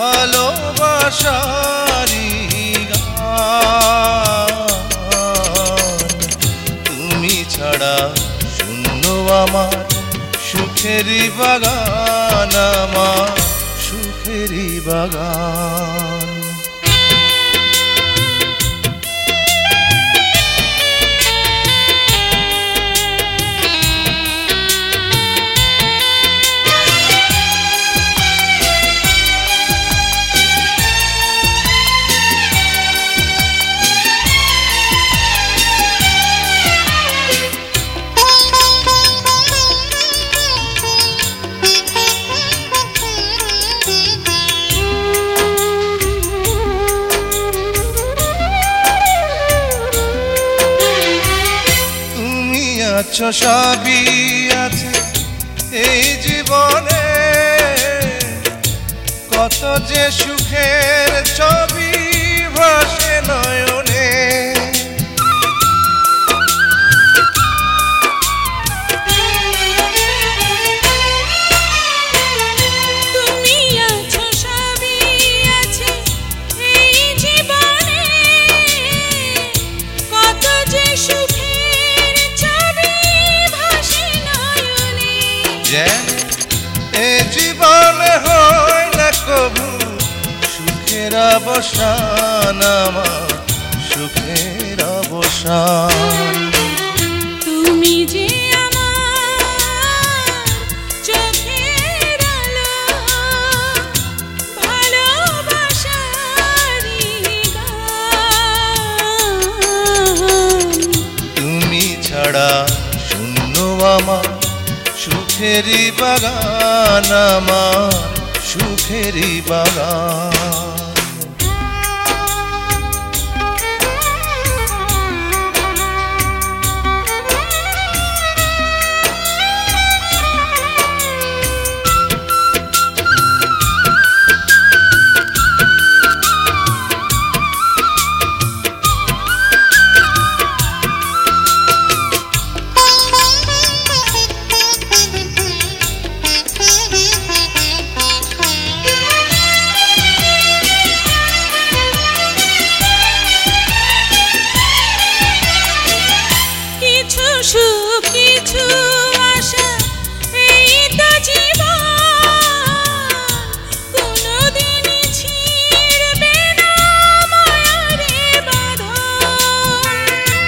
ভালোবাসারি গান। তুমি ছাড়া শূন্য আমার সুখেরই বাগান, আমার সুখেরই বাগান। আছো সবই আছে এই জীবনে, কত যে সুখের ছবি ভাসে নয়নে। তুমি আছো সবই আছে এই জীবনে, কত যে সুখের ছবি ভাসে নয়নে। যেন এ জীবনে হয় না কবু সুখের অবসান, আমার সুখের অবসান। তুমি যে আমার চোখের আলো, ভালোবাসারি গান। তুমি ছাড়া শূন্য আমার সুখেরই বাগান, আমার সুখেরই বাগান। সুখ কিছু আশা এই তো জীবন, কোনদিনই ছিঁড়বে না মায়ারে বাঁধন।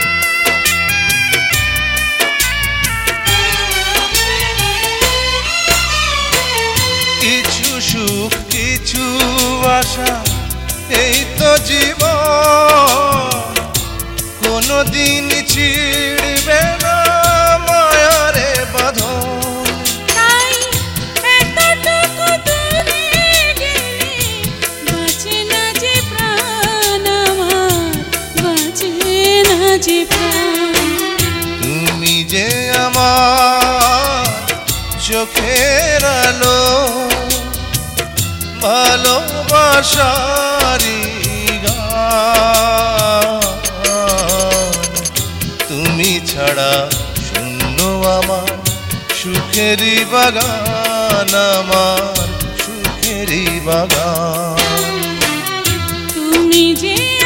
কিছু সুখ কিছু আশা এই তো জীবন, কোনদিন ছিড়বে না মায়ারে বাঁধন। তাই এতটুকু দূরে গেলে বাঁচে না যে প্রাণ আমার, বাঁচে না যে প্রাণ। তুমি যে আমার চোখের আলো, ভালোবাসারি গান। তুমি ছাড়া শূন্য আমার সুখেরই বাগান, আমার সুখেরই বাগান। তুমি যে